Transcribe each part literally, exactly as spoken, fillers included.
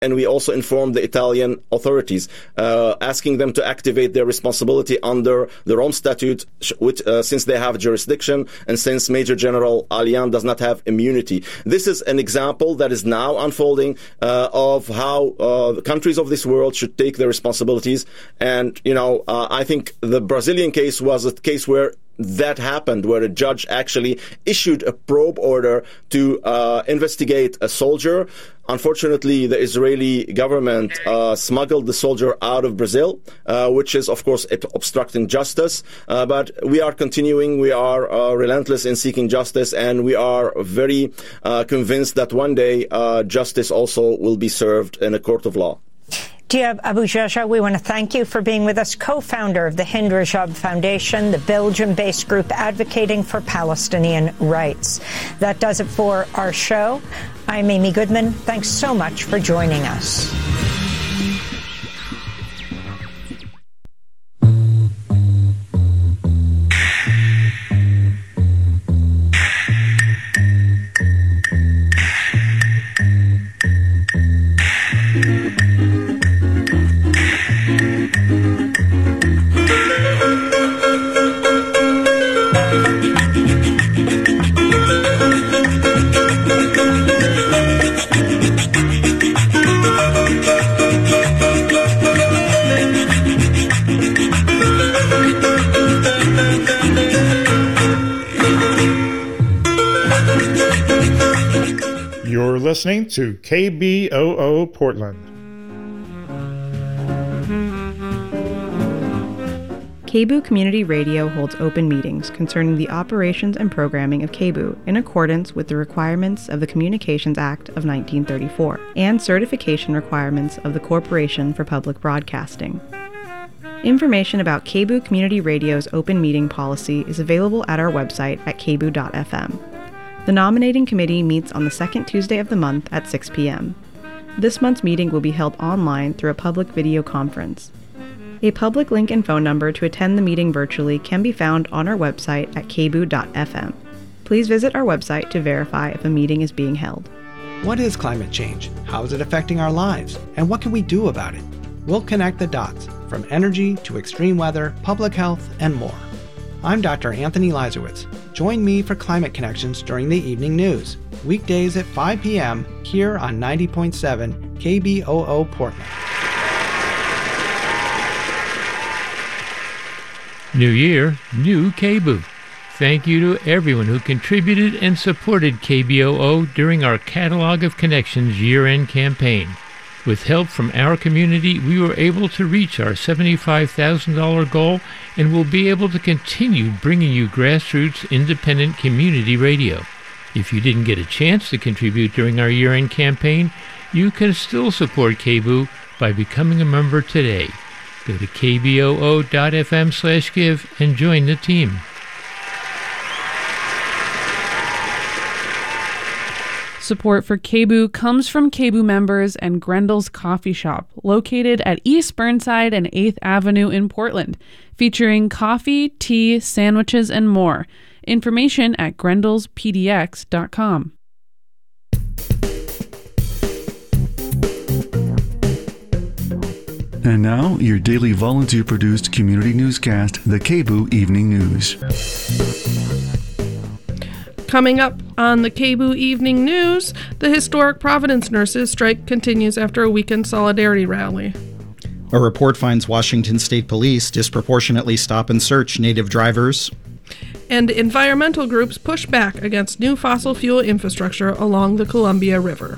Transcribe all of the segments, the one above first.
and we also informed the Italian authorities, uh, asking them to activate their responsibility under the Rome Statute, which, uh, since they have jurisdiction and since Major General Alian does not have immunity. This is an example that is now unfolding uh, of how uh, the countries of this world should take their responsibilities. And, you know, uh, I think the Brazilian case was a case where that happened, where a judge actually issued a probe order to uh, investigate a soldier. Unfortunately, the Israeli government uh, smuggled the soldier out of Brazil, uh, which is, of course, obstructing justice. Uh, but we are continuing. We are uh, relentless in seeking justice, and we are very uh, convinced that one day uh, justice also will be served in a court of law. Diab Abu Jaja, we want to thank you for being with us, co-founder of the Hind Rajab Foundation, the Belgium-based group advocating for Palestinian rights. That does it for our show. I'm Amy Goodman. Thanks so much for joining us. You're listening to K B O O Portland. K B O O Community Radio holds open meetings concerning the operations and programming of K B O O in accordance with the requirements of the Communications Act of nineteen thirty-four and certification requirements of the Corporation for Public Broadcasting. Information about K B O O Community Radio's open meeting policy is available at our website at k b o o dot f m. The nominating committee meets on the second Tuesday of the month at six p.m. This month's meeting will be held online through a public video conference. A public link and phone number to attend the meeting virtually can be found on our website at k b o o dot f m. Please visit our website to verify if a meeting is being held. What is climate change? How is it affecting our lives? And what can we do about it? We'll connect the dots, from energy to extreme weather, public health, and more. I'm Doctor Anthony Leisowitz. Join me for Climate Connections during the evening news, weekdays at five p.m. here on ninety point seven K B O O Portland. New year, new K B O O. Thank you to everyone who contributed and supported K B O O during our Catalog of Connections year-end campaign. With help from our community, we were able to reach our seventy-five thousand dollars goal and will be able to continue bringing you grassroots independent community radio. If you didn't get a chance to contribute during our year-end campaign, you can still support K B O O by becoming a member today. Go to k b o o dot f m slash give and join the team. Support for K B O O comes from K B O O members and Grendel's Coffee Shop, located at East Burnside and eighth Avenue in Portland, featuring coffee, tea, sandwiches, and more. Information at grendels p d x dot com. And now, your daily volunteer-produced community newscast, the K B O O Evening News. Coming up on the K B O O Evening News, the historic Providence nurses strike continues after a weekend solidarity rally. A report finds Washington State Police disproportionately stop and search native drivers. And environmental groups push back against new fossil fuel infrastructure along the Columbia River.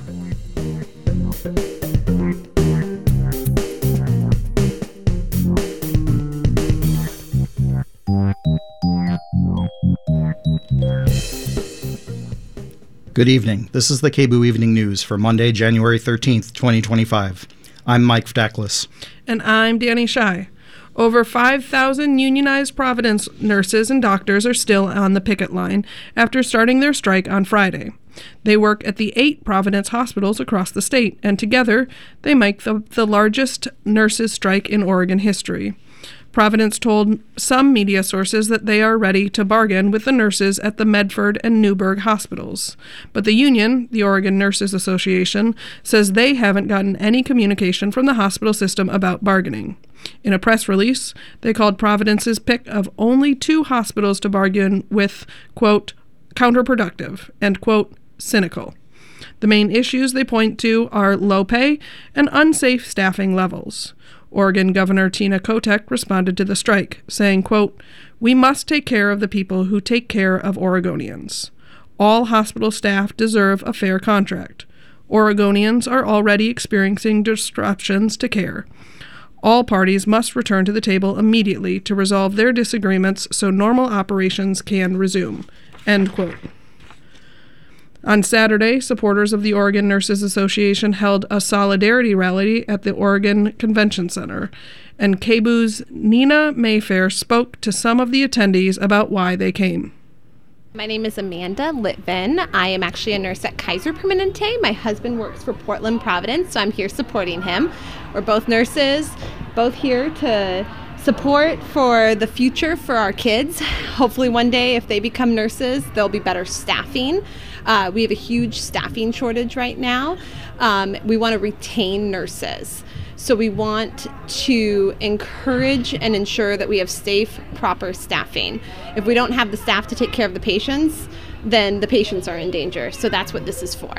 Good evening. This is the K B O O Evening News for Monday, January thirteenth, twenty twenty-five. I'm Mike Vdaklis. And I'm Danny Shy. Over five thousand unionized Providence nurses and doctors are still on the picket line after starting their strike on Friday. They work at the eight Providence hospitals across the state, and together they make the, the largest nurses' strike in Oregon history. Providence told some media sources that they are ready to bargain with the nurses at the Medford and Newburgh hospitals. But the union, the Oregon Nurses Association, says they haven't gotten any communication from the hospital system about bargaining. In a press release, they called Providence's pick of only two hospitals to bargain with, quote, counterproductive and, quote, cynical. The main issues they point to are low pay and unsafe staffing levels. Oregon Governor Tina Kotek responded to the strike, saying, quote, "We must take care of the people who take care of Oregonians. All hospital staff deserve a fair contract. Oregonians are already experiencing disruptions to care. All parties must return to the table immediately to resolve their disagreements so normal operations can resume." End quote. On Saturday, supporters of the Oregon Nurses Association held a solidarity rally at the Oregon Convention Center, and K B U's Nina Mayfair spoke to some of the attendees about why they came. My name is Amanda Litvin. I am actually a nurse at Kaiser Permanente. My husband works for Portland Providence, so I'm here supporting him. We're both nurses, both here to support for the future for our kids. Hopefully one day if they become nurses, there'll be better staffing. Uh, we have a huge staffing shortage right now. Um, we want to retain nurses. So we want to encourage and ensure that we have safe, proper staffing. If we don't have the staff to take care of the patients, then the patients are in danger. So that's what this is for.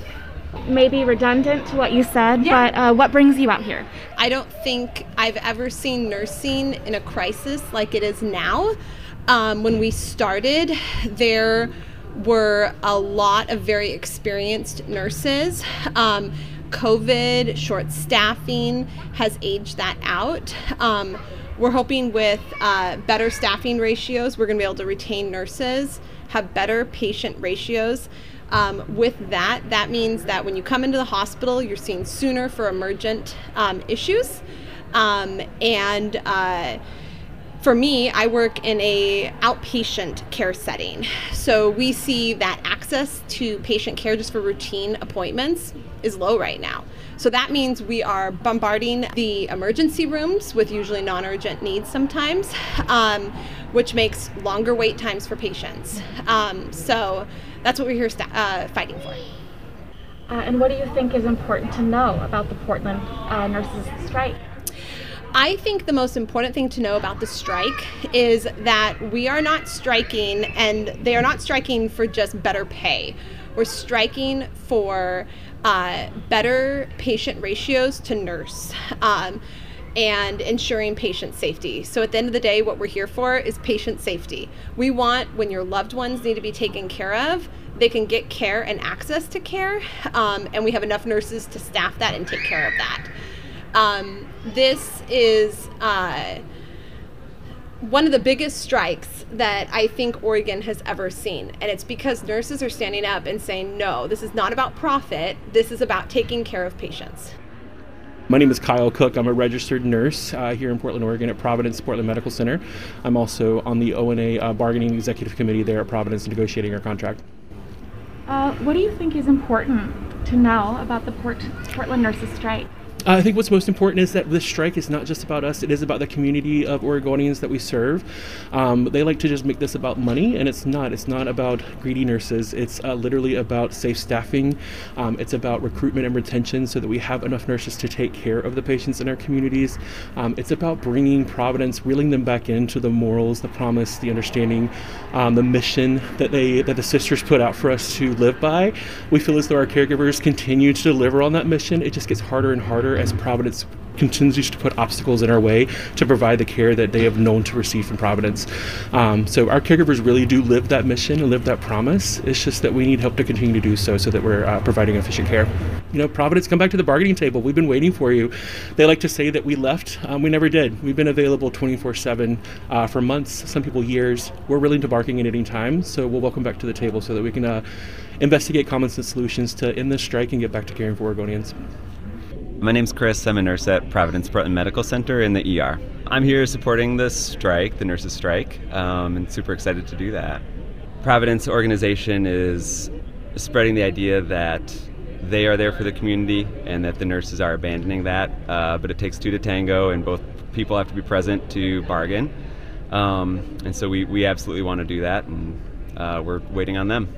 Maybe redundant to what you said, Yeah. but uh, what brings you out here? I don't think I've ever seen nursing in a crisis like it is now. Um, when we started, there were a lot of very experienced nurses. Um, COVID, short staffing has aged that out. Um, we're hoping with uh, better staffing ratios, we're going to be able to retain nurses, have better patient ratios. Um, with that, that means that when you come into the hospital, you're seen sooner for emergent um, issues. Um, and uh, for me, I work in a outpatient care setting. So we see that access to patient care just for routine appointments is low right now. So that means we are bombarding the emergency rooms with usually non-urgent needs sometimes, um, which makes longer wait times for patients. Um, so that's what we're here st- uh, fighting for. Uh, and what do you think is important to know about the Portland uh, nurses strike? I think the most important thing to know about the strike is that we are not striking, and they are not striking for just better pay. We're striking for uh, better patient ratios to nurse um, and ensuring patient safety. So at the end of the day, what we're here for is patient safety. We want, when your loved ones need to be taken care of, they can get care and access to care, um, and we have enough nurses to staff that and take care of that. Um, this is uh, one of the biggest strikes that I think Oregon has ever seen. And it's because nurses are standing up and saying, no, this is not about profit. This is about taking care of patients. My name is Kyle Cook. I'm a registered nurse uh, here in Portland, Oregon at Providence Portland Medical Center. I'm also on the O N A uh, bargaining executive committee there at Providence negotiating our contract. Uh, what do you think is important to know about the Port- Portland nurses strike? Uh, I think what's most important is that this strike is not just about us. It is about the community of Oregonians that we serve. Um, they like to just make this about money, and it's not. It's not about greedy nurses. It's uh, literally about safe staffing. Um, it's about recruitment and retention so that we have enough nurses to take care of the patients in our communities. Um, it's about bringing Providence, reeling them back into the morals, the promise, the understanding, um, the mission that they that the sisters put out for us to live by. We feel as though our caregivers continue to deliver on that mission. It just gets harder and harder as Providence continues to put obstacles in our way to provide the care that they have known to receive from Providence. Um, so our caregivers really do live that mission and live that promise. It's just that we need help to continue to do so so that we're uh, providing efficient care. You know, Providence, come back to the bargaining table. We've been waiting for you. They like to say that we left. Um, we never did. We've been available twenty-four seven uh, for months, some people years. We're willing to bargain at any time, so we'll welcome back to the table so that we can uh, investigate common sense solutions to end this strike and get back to caring for Oregonians. My name's Chris. I'm a nurse at Providence Portland Medical Center in the E R. I'm here supporting the strike, the nurses' strike, um, and super excited to do that. Providence organization is spreading the idea that they are there for the community and that the nurses are abandoning that. Uh, but it takes two to tango, and both people have to be present to bargain. Um, and so we, we absolutely want to do that, and uh, we're waiting on them.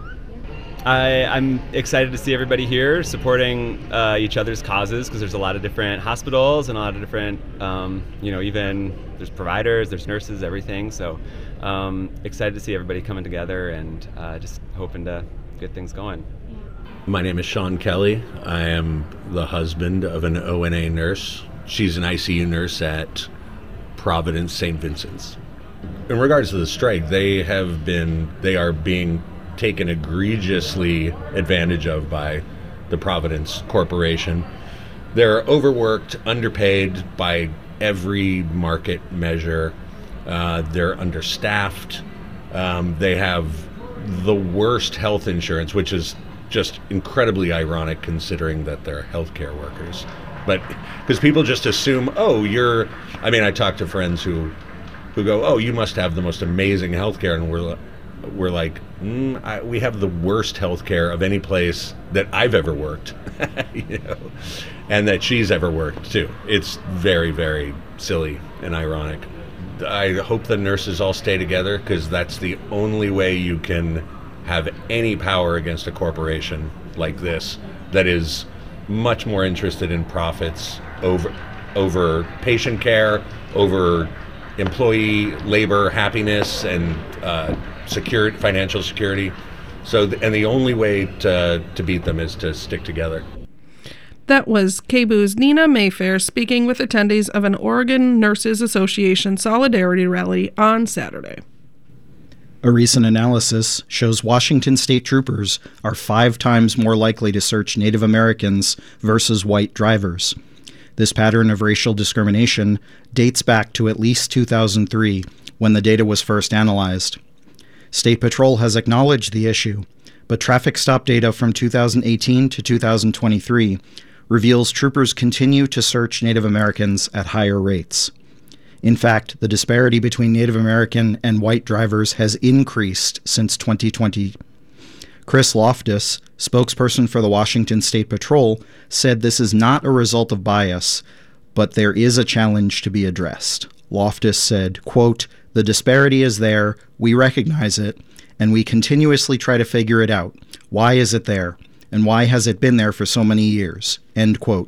I, I'm excited to see everybody here supporting uh, each other's causes, because there's a lot of different hospitals and a lot of different, um, you know, even there's providers, there's nurses, everything. So um, excited to see everybody coming together, and uh, just hoping to get things going. My name is Sean Kelly. I am the husband of an O N A nurse. She's an I C U nurse at Providence Saint Vincent's. In regards to the strike, they have been, they are being taken egregiously advantage of by the Providence Corporation. They're overworked, underpaid by every market measure. Uh, they're understaffed. Um, they have the worst health insurance, which is just incredibly ironic considering that they're healthcare workers. But because people just assume, oh, you're, I mean, I talk to friends who who go, oh, you must have the most amazing healthcare, and we're we're like, mm, I, we have the worst healthcare of any place that I've ever worked, you know, and that she's ever worked too. It's very, very silly and ironic. I hope the nurses all stay together, because that's the only way you can have any power against a corporation like this that is much more interested in profits over over patient care, over employee labor happiness, and uh, security, financial security. So, th- and the only way to to beat them is to stick together. That was K B U's Nina Mayfair speaking with attendees of an Oregon Nurses Association Solidarity Rally on Saturday. A recent analysis shows Washington state troopers are five times more likely to search Native Americans versus white drivers. This pattern of racial discrimination dates back to at least two thousand three, when the data was first analyzed. State Patrol has acknowledged the issue, but traffic stop data from two thousand eighteen to two thousand twenty-three reveals troopers continue to search Native Americans at higher rates. In fact, the disparity between Native American and white drivers has increased since twenty twenty. Chris Loftus, spokesperson for the Washington State Patrol, said this is not a result of bias, but there is a challenge to be addressed. Loftus said, quote, "The disparity is there, we recognize it, and we continuously try to figure it out. Why is it there? And why has it been there for so many years?" End quote.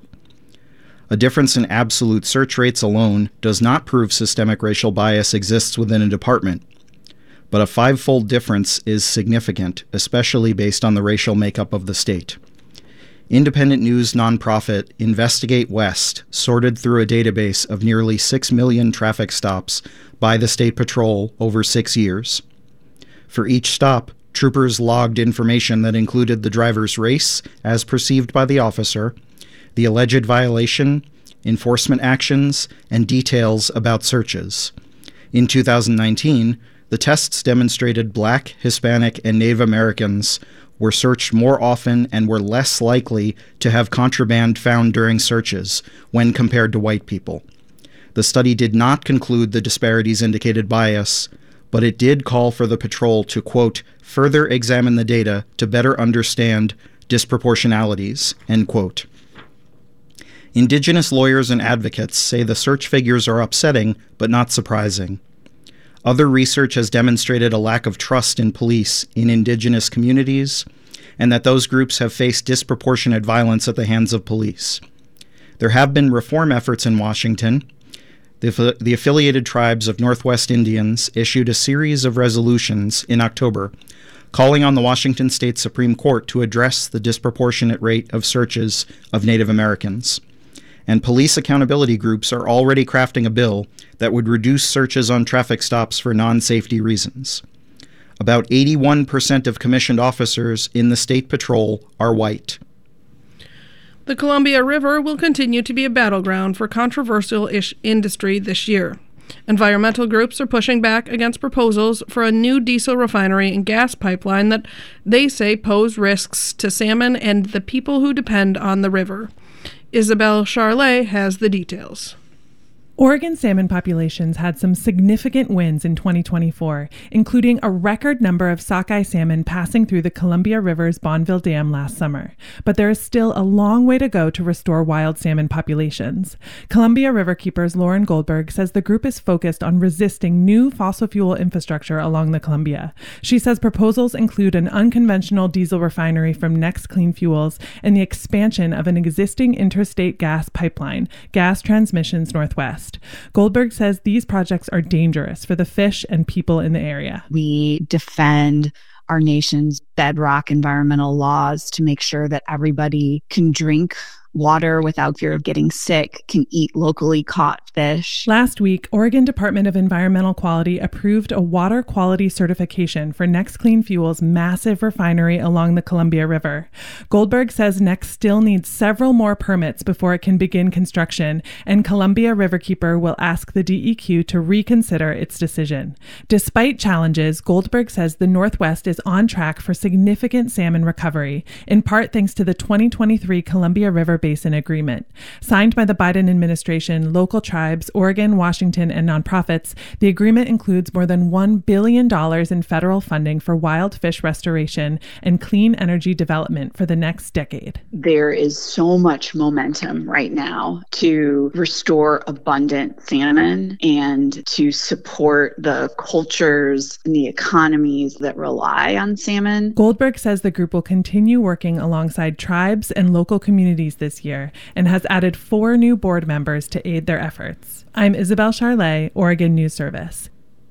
A difference in absolute search rates alone does not prove systemic racial bias exists within a department. But a five-fold difference is significant, especially based on the racial makeup of the state. Independent news nonprofit Investigate West sorted through a database of nearly six million traffic stops by the State Patrol over six years. For each stop, troopers logged information that included the driver's race, as perceived by the officer, the alleged violation, enforcement actions, and details about searches. In two thousand nineteen, the tests demonstrated Black, Hispanic, and Native Americans were searched more often and were less likely to have contraband found during searches when compared to white people. The study did not conclude the disparities indicated bias, but it did call for the patrol to, quote, further examine the data to better understand disproportionalities, end quote. Indigenous lawyers and advocates say the search figures are upsetting, but not surprising. Other research has demonstrated a lack of trust in police in Indigenous communities, and that those groups have faced disproportionate violence at the hands of police. There have been reform efforts in Washington. The, the affiliated tribes of Northwest Indians issued a series of resolutions in October calling on the Washington State Supreme Court to address the disproportionate rate of searches of Native Americans. And police accountability groups are already crafting a bill that would reduce searches on traffic stops for non-safety reasons. About eighty-one percent of commissioned officers in the State Patrol are white. The Columbia River will continue to be a battleground for controversial ish industry this year. Environmental groups are pushing back against proposals for a new diesel refinery and gas pipeline that they say pose risks to salmon and the people who depend on the river. Isabel Charlet has the details. Oregon salmon populations had some significant wins in twenty twenty-four, including a record number of sockeye salmon passing through the Columbia River's Bonneville Dam last summer. But there is still a long way to go to restore wild salmon populations. Columbia Riverkeepers Lauren Goldberg says the group is focused on resisting new fossil fuel infrastructure along the Columbia. She says proposals include an unconventional diesel refinery from Next Clean Fuels and the expansion of an existing interstate gas pipeline, Gas Transmissions Northwest. Goldberg says these projects are dangerous for the fish and people in the area. We defend our nation's bedrock environmental laws to make sure that everybody can drink water without fear of getting sick, can eat locally caught fish. Last week, Oregon Department of Environmental Quality approved a water quality certification for Next Clean Fuels' massive refinery along the Columbia River. Goldberg says Next still needs several more permits before it can begin construction, and Columbia Riverkeeper will ask the D E Q to reconsider its decision. Despite challenges, Goldberg says the Northwest is on track for significant salmon recovery, in part thanks to the twenty twenty-three Columbia River Basin Agreement. Signed by the Biden administration, local tribes, Oregon, Washington, and nonprofits, the agreement includes more than one billion dollars in federal funding for wild fish restoration and clean energy development for the next decade. There is so much momentum right now to restore abundant salmon and to support the cultures and the economies that rely on salmon. Goldberg says the group will continue working alongside tribes and local communities this year and has added four new board members to aid their efforts. I'm Isabel Charlet, Oregon News Service.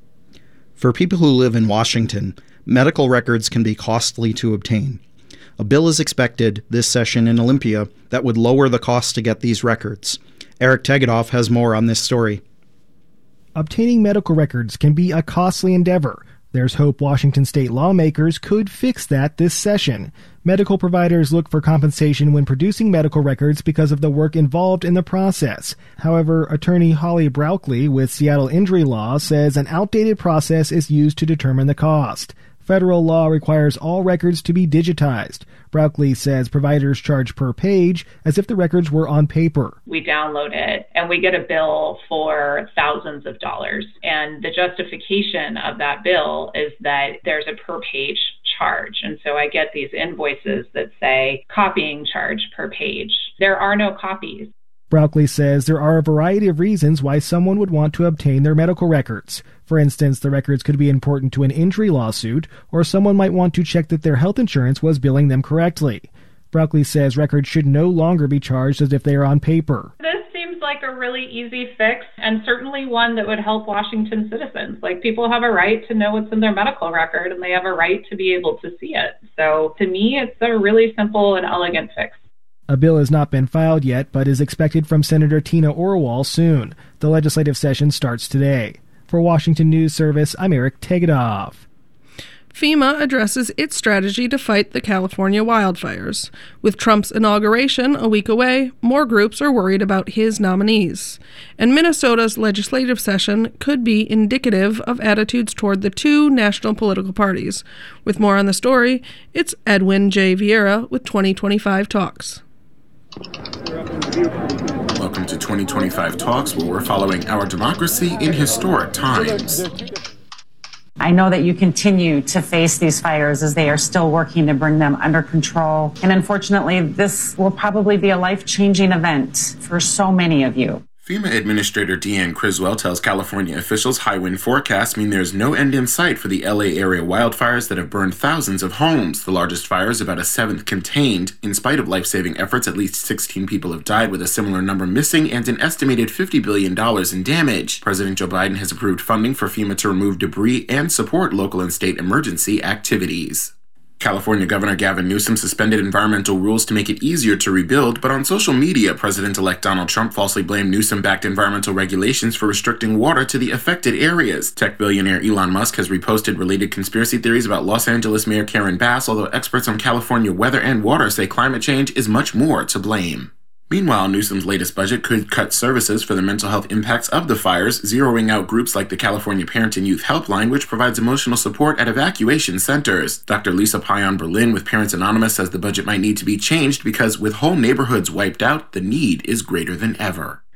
For people who live in Washington, medical records can be costly to obtain. A bill is expected this session in Olympia that would lower the cost to get these records. Eric Tegedoff has more on this story. Obtaining medical records can be a costly endeavor. There's hope Washington state lawmakers could fix that this session. Medical providers look for compensation when producing medical records because of the work involved in the process. However, attorney Holly Brauchley with Seattle Injury Law says an outdated process is used to determine the cost. Federal law requires all records to be digitized. Brauchley says providers charge per page as if the records were on paper. We download it and we get a bill for thousands of dollars. And the justification of that bill is that there's a per page charge. And so I get these invoices that say copying charge per page. There are no copies. Brauchley says there are a variety of reasons why someone would want to obtain their medical records. For instance, the records could be important to an injury lawsuit, or someone might want to check that their health insurance was billing them correctly. Brauchley says records should no longer be charged as if they are on paper. This seems like a really easy fix, and certainly one that would help Washington citizens. Like, people have a right to know what's in their medical record, and they have a right to be able to see it. So to me, it's a really simple and elegant fix. A bill has not been filed yet, but is expected from Senator Tina Orwell soon. The legislative session starts today. For Washington News Service, I'm Eric Tegedoff. FEMA addresses its strategy to fight the California wildfires. With Trump's inauguration a week away, more groups are worried about his nominees. And Minnesota's legislative session could be indicative of attitudes toward the two national political parties. With more on the story, it's Edwin J. Vieira with twenty twenty-five Talks. Welcome to twenty twenty-five Talks, where we're following our democracy in historic times. I know that you continue to face these fires as they are still working to bring them under control. And unfortunately, this will probably be a life-changing event for so many of you. FEMA Administrator Deanne Criswell tells California officials high wind forecasts mean there's no end in sight for the L A area wildfires that have burned thousands of homes. The largest fire is about a seventh contained. In spite of life-saving efforts, at least sixteen people have died, with a similar number missing and an estimated fifty billion dollars in damage. President Joe Biden has approved funding for FEMA to remove debris and support local and state emergency activities. California Governor Gavin Newsom suspended environmental rules to make it easier to rebuild, but on social media, President-elect Donald Trump falsely blamed Newsom-backed environmental regulations for restricting water to the affected areas. Tech billionaire Elon Musk has reposted related conspiracy theories about Los Angeles Mayor Karen Bass, although experts on California weather and water say climate change is much more to blame. Meanwhile, Newsom's latest budget could cut services for the mental health impacts of the fires, zeroing out groups like the California Parent and Youth Helpline, which provides emotional support at evacuation centers. Doctor Lisa Payan Berlin with Parents Anonymous says the budget might need to be changed because with whole neighborhoods wiped out, the need is greater than ever.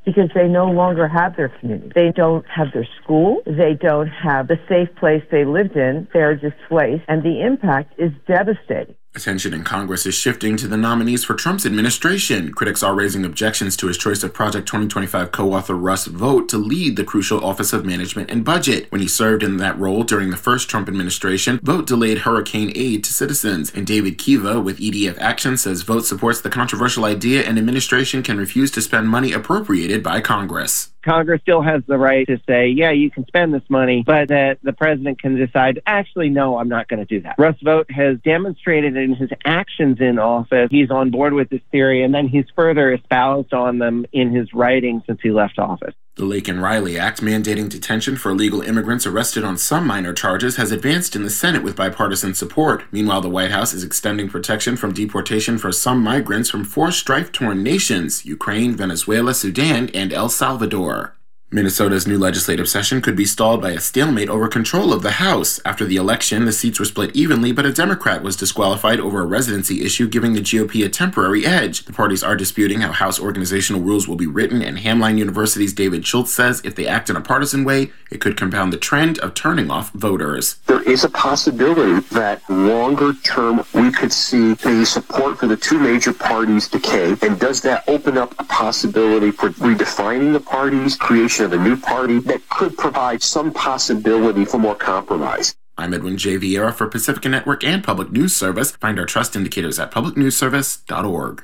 because they no longer have their community. They don't have their school. They don't have the safe place they lived in. They're displaced, and the impact is devastating. Attention in Congress is shifting to the nominees for Trump's administration. Critics are raising objections to his choice of Project twenty twenty-five co-author Russ Vought to lead the crucial Office of Management and Budget. When he served in that role during the first Trump administration, Vought delayed hurricane aid to citizens. And David Kiva with E D F Action says Vought supports the controversial idea an administration can refuse to spend money appropriated by Congress. Congress still has the right to say, yeah, you can spend this money, but that the president can decide, actually, no, I'm not going to do that. Russ Vought has demonstrated in his actions in office, he's on board with this theory, and then he's further espoused on them in his writing since he left office. The Laken-Riley Act, mandating detention for illegal immigrants arrested on some minor charges, has advanced in the Senate with bipartisan support. Meanwhile, the White House is extending protection from deportation for some migrants from four strife-torn nations: Ukraine, Venezuela, Sudan, and El Salvador. Minnesota's new legislative session could be stalled by a stalemate over control of the House. After the election, the seats were split evenly, but a Democrat was disqualified over a residency issue, giving the G O P a temporary edge. The parties are disputing how House organizational rules will be written, and Hamline University's David Schultz says if they act in a partisan way, it could compound the trend of turning off voters. There is a possibility that longer term we could see the support for the two major parties decay, and does that open up a possibility for redefining the parties, creation of a new party that could provide some possibility for more compromise? I'm Edwin J. Vieira for Pacifica Network and Public News Service. Find our trust indicators at public news service dot org.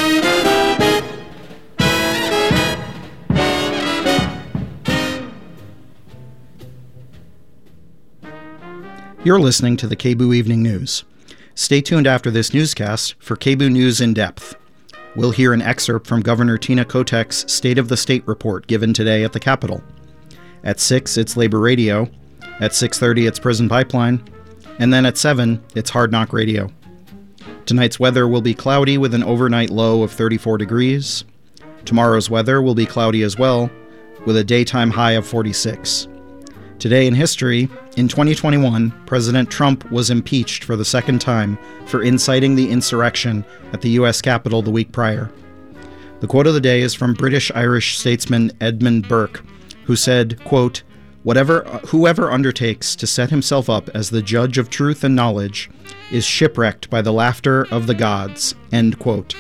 You're listening to the K B O O Evening News. Stay tuned after this newscast for K B O O News in Depth. We'll hear an excerpt from Governor Tina Kotek's State of the State report given today at the Capitol. At six, it's Labor Radio. At six thirty, it's Prison Pipeline. And then at seven, it's Hard Knock Radio. Tonight's weather will be cloudy with an overnight low of thirty-four degrees. Tomorrow's weather will be cloudy as well, with a daytime high of forty-six. Today in history, in twenty twenty-one, President Trump was impeached for the second time for inciting the insurrection at the U S Capitol the week prior. The quote of the day is from British-Irish statesman Edmund Burke, who said, quote, Whatever, whoever undertakes to set himself up as the judge of truth and knowledge is shipwrecked by the laughter of the gods, end quote.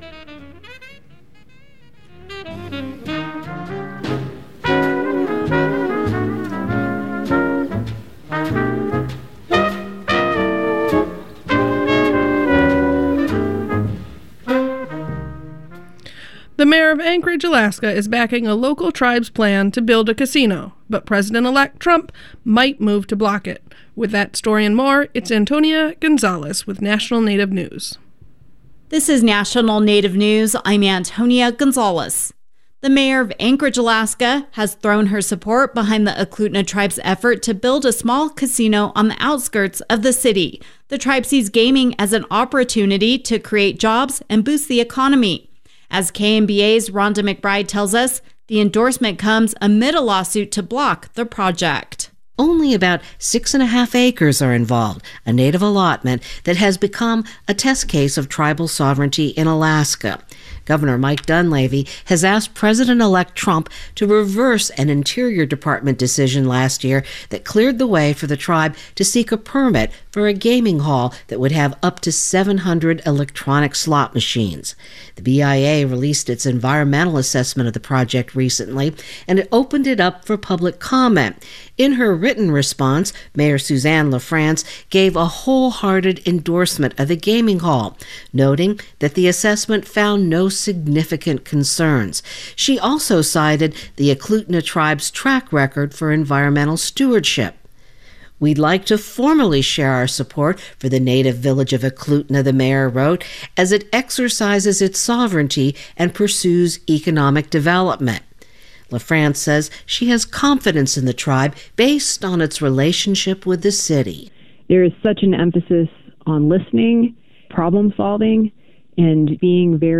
The mayor of Anchorage, Alaska, is backing a local tribe's plan to build a casino, but President-elect Trump might move to block it. With that story and more, it's Antonia Gonzalez with National Native News. This is National Native News. I'm Antonia Gonzalez. The mayor of Anchorage, Alaska, has thrown her support behind the Eklutna tribe's effort to build a small casino on the outskirts of the city. The tribe sees gaming as an opportunity to create jobs and boost the economy. As K M B A's Rhonda McBride tells us, the endorsement comes amid a lawsuit to block the project. Only about six and a half acres are involved, a native allotment that has become a test case of tribal sovereignty in Alaska. Governor Mike Dunleavy has asked President-elect Trump to reverse an Interior Department decision last year that cleared the way for the tribe to seek a permit for a gaming hall that would have up to seven hundred electronic slot machines. The B I A released its environmental assessment of the project recently, and it opened it up for public comment. In her written response, Mayor Suzanne LaFrance gave a wholehearted endorsement of the gaming hall, noting that the assessment found no significant concerns. She also cited the Eklutna tribe's track record for environmental stewardship. We'd like to formally share our support for the native village of Eklutna, the mayor wrote, as it exercises its sovereignty and pursues economic development. LaFrance says she has confidence in the tribe based on its relationship with the city. There is such an emphasis on listening, problem solving, and being very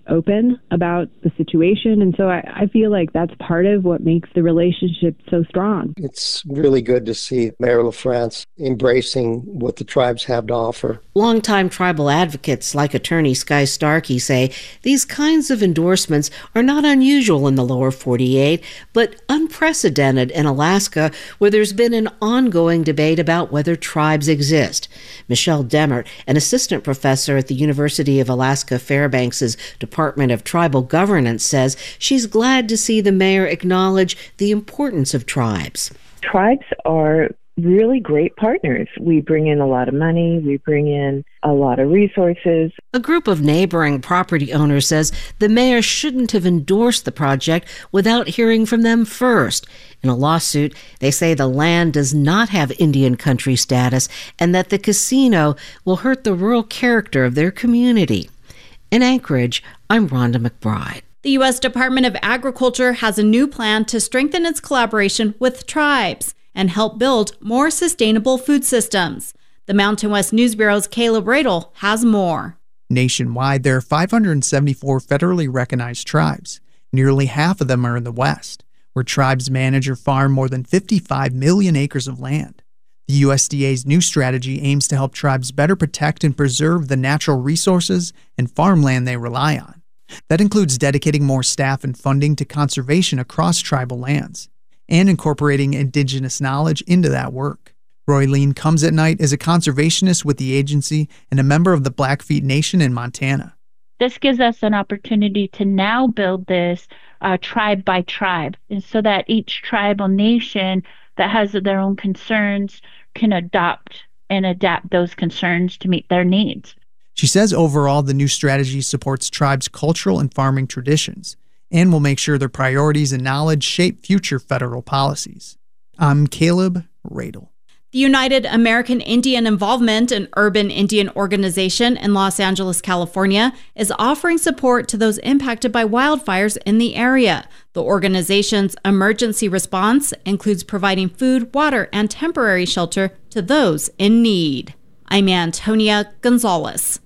open about the situation. And so I, I feel like that's part of what makes the relationship so strong. It's really good to see Mayor LaFrance embracing what the tribes have to offer. Longtime tribal advocates like attorney Sky Starkey say these kinds of endorsements are not unusual in the lower forty-eight, but unprecedented in Alaska, where there's been an ongoing debate about whether tribes exist. Michelle Demmert, an assistant professor at the University of Alaska Fairbanks' Department of Tribal Governance, says she's glad to see the mayor acknowledge the importance of tribes. Tribes are really great partners. We bring in a lot of money. We bring in a lot of resources. A group of neighboring property owners says the mayor shouldn't have endorsed the project without hearing from them first. In a lawsuit, they say the land does not have Indian country status and that the casino will hurt the rural character of their community. In Anchorage, I'm Rhonda McBride. The U S Department of Agriculture has a new plan to strengthen its collaboration with tribes and help build more sustainable food systems. The Mountain West News Bureau's Caleb Radel has more. Nationwide, there are five hundred seventy-four federally recognized tribes. Nearly half of them are in the West, where tribes manage or farm more than fifty-five million acres of land. The U S D A's new strategy aims to help tribes better protect and preserve the natural resources and farmland they rely on. That includes dedicating more staff and funding to conservation across tribal lands, and incorporating indigenous knowledge into that work. Roylene Comes at Night is a conservationist with the agency and a member of the Blackfeet Nation in Montana. This gives us an opportunity to now build this uh, tribe by tribe, and so that each tribal nation that has their own concerns can adopt and adapt those concerns to meet their needs. She says overall the new strategy supports tribes' cultural and farming traditions and will make sure their priorities and knowledge shape future federal policies. I'm Caleb Radel. The United American Indian Involvement, an urban Indian organization in Los Angeles, California, is offering support to those impacted by wildfires in the area. The organization's emergency response includes providing food, water, and temporary shelter to those in need. I'm Antonia Gonzalez.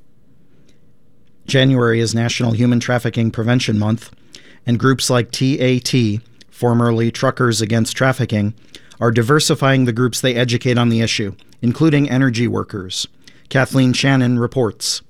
January is National Human Trafficking Prevention Month, and groups like T A T, formerly Truckers Against Trafficking, are diversifying the groups they educate on the issue, including energy workers. Kathleen Shannon reports.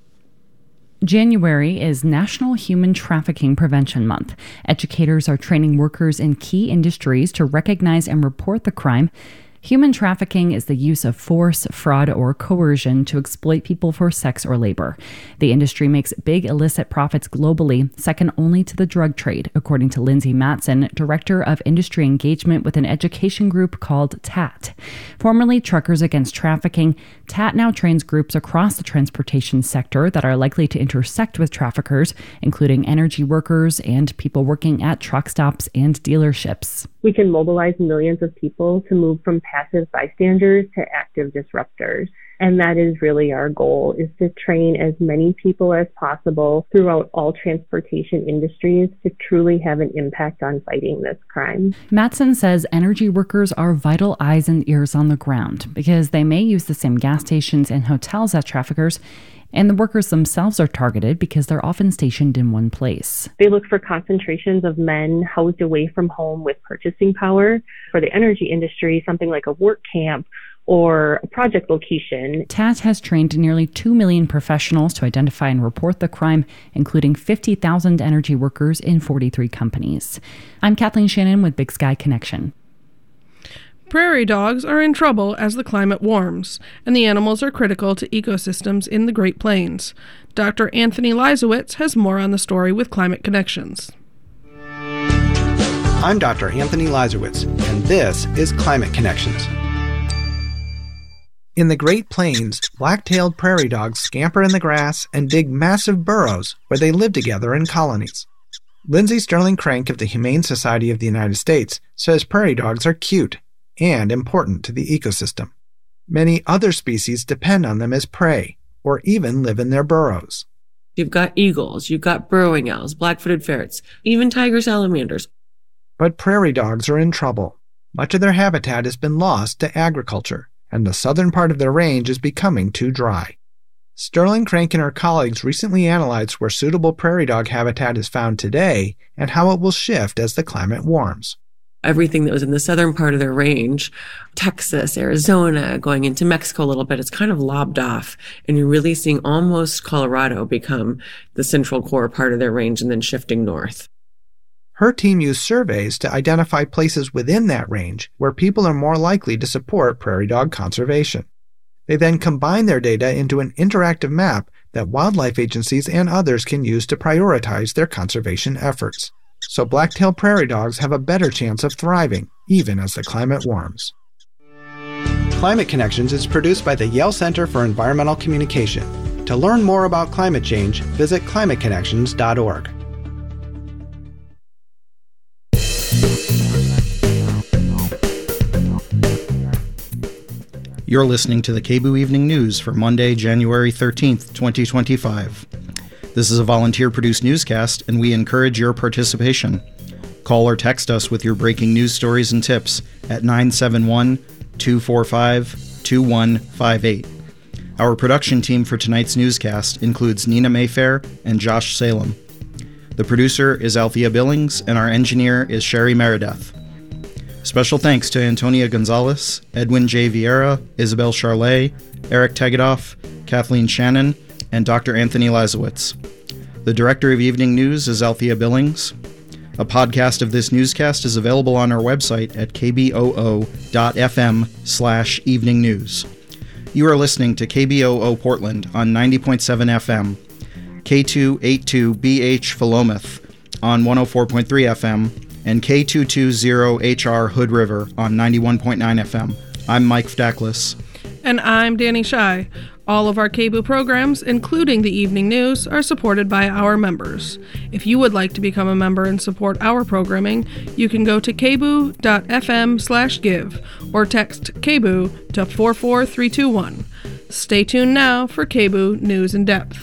January is National Human Trafficking Prevention Month. Educators are training workers in key industries to recognize and report the crime. Human trafficking is the use of force, fraud, or coercion to exploit people for sex or labor. The industry makes big illicit profits globally, second only to the drug trade, according to Lindsay Matson, Director of Industry Engagement with an education group called T A T. Formerly Truckers Against Trafficking, T A T now trains groups across the transportation sector that are likely to intersect with traffickers, including energy workers and people working at truck stops and dealerships. We can mobilize millions of people to move from passive bystanders to active disruptors. And that is really our goal, is to train as many people as possible throughout all transportation industries to truly have an impact on fighting this crime. Matson says energy workers are vital eyes and ears on the ground because they may use the same gas stations and hotels as traffickers, and the workers themselves are targeted because they're often stationed in one place. They look for concentrations of men housed away from home with purchasing power. For the energy industry, something like a work camp or a project location. T A T has trained nearly two million professionals to identify and report the crime, including fifty thousand energy workers in forty-three companies. I'm Kathleen Shannon with Big Sky Connection. Prairie dogs are in trouble as the climate warms, and the animals are critical to ecosystems in the Great Plains. Doctor Anthony Leisowitz has more on the story with Climate Connections. I'm Doctor Anthony Leisowitz, and this is Climate Connections. In the Great Plains, black-tailed prairie dogs scamper in the grass and dig massive burrows where they live together in colonies. Lindsay Sterling Crank of the Humane Society of the United States says prairie dogs are cute and important to the ecosystem. Many other species depend on them as prey, or even live in their burrows. You've got eagles, you've got burrowing owls, black-footed ferrets, even tiger salamanders. But prairie dogs are in trouble. Much of their habitat has been lost to agriculture, and the southern part of their range is becoming too dry. Sterling Crank and her colleagues recently analyzed where suitable prairie dog habitat is found today and how it will shift as the climate warms. Everything that was in the southern part of their range, Texas, Arizona, going into Mexico a little bit, it's kind of lobbed off. And you're really seeing almost Colorado become the central core part of their range and then shifting north. Her team used surveys to identify places within that range where people are more likely to support prairie dog conservation. They then combine their data into an interactive map that wildlife agencies and others can use to prioritize their conservation efforts. So black-tailed prairie dogs have a better chance of thriving, even as the climate warms. Climate Connections is produced by the Yale Center for Environmental Communication. To learn more about climate change, visit climate connections dot org. You're listening to the K B U Evening News for Monday, January thirteenth, twenty twenty-five. This is a volunteer-produced newscast, and we encourage your participation. Call or text us with your breaking news stories and tips at nine seven one, two four five, two one five eight. Our production team for tonight's newscast includes Nina Mayfair and Josh Salem. The producer is Althea Billings, and our engineer is Sherry Meredith. Special thanks to Antonia Gonzalez, Edwin J. Vieira, Isabel Charlet, Eric Tegedoff, Kathleen Shannon, and Doctor Anthony Lazowitz. The director of Evening News is Althea Billings. A podcast of this newscast is available on our website at k b o o dot f m slash evening news. You are listening to K B O O Portland on ninety point seven F M, K two eighty-two B H Philomath on one oh four point three F M, and K two twenty H R Hood River on ninety-one point nine F M. I'm Mike Fdaklis. And I'm Danny Shy. All of our K B U programs, including the evening news, are supported by our members. If you would like to become a member and support our programming, you can go to k b u dot f m slash give or text K B U to four four three two one. Stay tuned now for K B U News in Depth.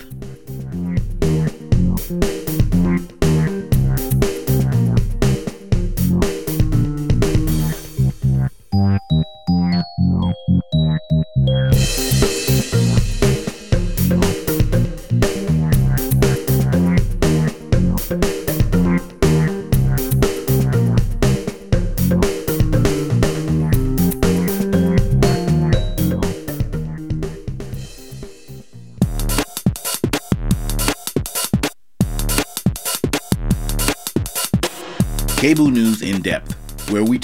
K B U News in Depth, where we